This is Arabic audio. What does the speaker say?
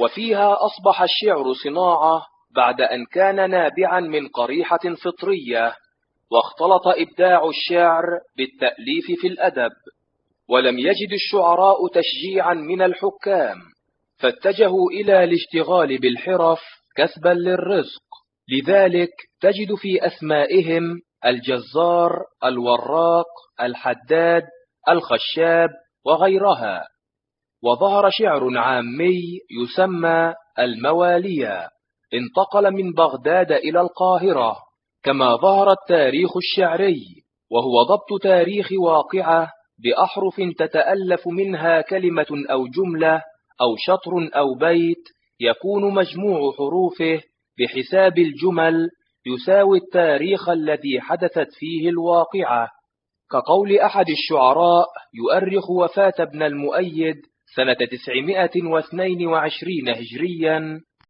وفيها أصبح الشعر صناعة بعد أن كان نابعا من قريحة فطرية، واختلط إبداع الشعر بالتأليف في الأدب. ولم يجد الشعراء تشجيعا من الحكام، فاتجهوا إلى الاشتغال بالحرف كسبا للرزق. لذلك تجد في أسمائهم الجزار، الوراق، الحداد، الخشاب وغيرها. وظهر شعر عامي يسمى الموالية، انتقل من بغداد إلى القاهرة. كما ظهر التاريخ الشعري، وهو ضبط تاريخ واقعة بأحرف تتألف منها كلمة أو جملة أو شطر أو بيت، يكون مجموع حروفه بحساب الجمل يساوي التاريخ الذي حدثت فيه الواقعة. كقول أحد الشعراء يؤرخ وفاة ابن المؤيد سنة 922 هجريا: